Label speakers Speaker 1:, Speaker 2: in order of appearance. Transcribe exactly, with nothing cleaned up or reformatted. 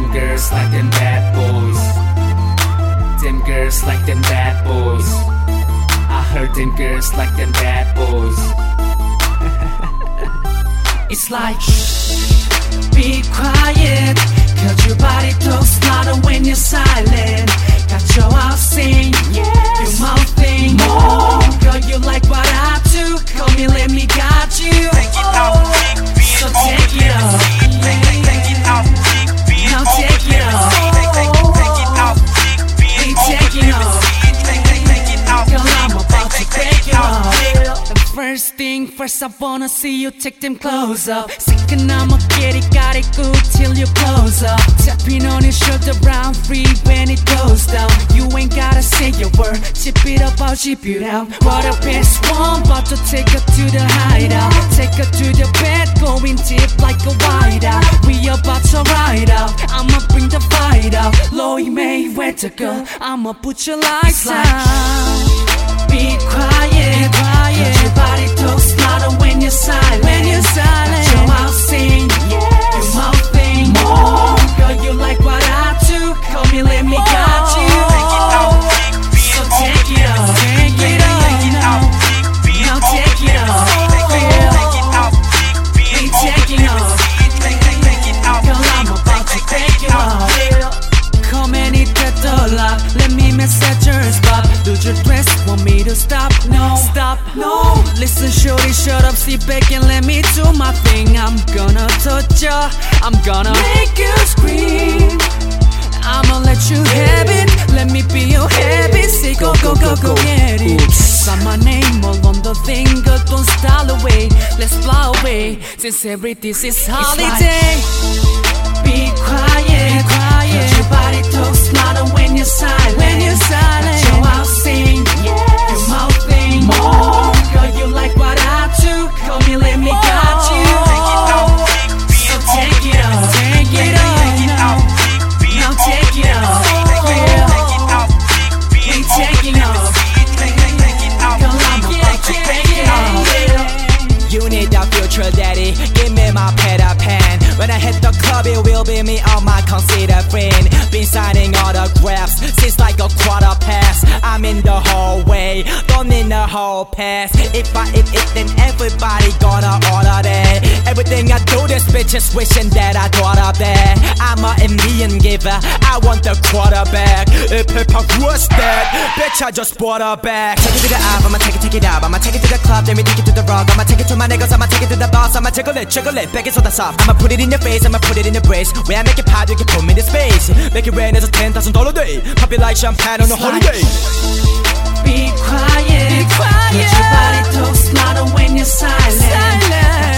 Speaker 1: Them girls like them bad boys. Them girls like them bad boys. I heard them girls like them bad boys. It's like shh, be quiet, cause your body talks louder when you're silent. Got your mouth sing, yes. Your mouth think more. Girl, you like what I do, call me, let me guide you. Oh, so take it off. Now take it off. Be taking off. Girl, I'm about to take it off. First thing first, I wanna see you take them clothes off. Second, I'ma get it, got it good till you close up. Tapping on your shoulder, round free when it goes down. You ain't gotta say your word, chip it up, I'll chip you down. What a best one, about to take her to the hideout. Take her to the bed, going deep like a whiteout. We about to ride out, I'ma bring the fight out. Lloyd Mayweather, girl, I'ma put your lights out. Be quiet, quiet. Your body talks louder when you're silent. When you're silent, your mouth sing, yes. Your mouth think more. Girl, you like what I do, call me, let me guide you. So take it off, take it off. Now take it off, be taking off. Girl, I'm about to take it off. Come and hit the dollar, let me massage your spot. Do your dress, want me to stop? No, stop, no. Listen, shorty, shut up, sit back and let me do my thing. I'm gonna touch ya, I'm gonna make you scream. I'ma let you have it, let me be your habit. Say go, go, go, go, get it. Sign my name all on the finger, don't style away. Let's fly away, since every this is holiday. Be quiet, be quiet. Your body talks louder when you're silent. When you're silent, your mouth sing, yes. Your mouth think more. Girl, you like what I do, call me, let me guide you. So take it off, take it off. Now take it off, be taking off. Girl, I'm about to take it off.
Speaker 2: You need a future daddy, give me my Peter Pan. When I hit the club, it will be me or my considered friend. Been signing autographs since like a quarter past. I'm in the hallway, don't need the hall pass. If I eat it, then everybody gonna order that. Everything I do, this bitch is wishing that I thought of that. I'm a million giver, I want the quarterback. If hip hop was that, bitch, I just bought her back. Take it to the app, I'ma take it, take it out. I'ma take it to the club, then we take it to the rock. I'ma take it to my niggas, I'ma take it to the boss. I'ma jiggle it, jiggle it, beg it so that's up. I'ma put it in your face, I'ma put it in the brace. When I make it pop, you can put me in space. Make it rain as a ten thousand dollar day. Pop it like champagne on a holiday.
Speaker 1: Be quiet, be quiet. Let your body talks louder when you're silent.
Speaker 2: Silent.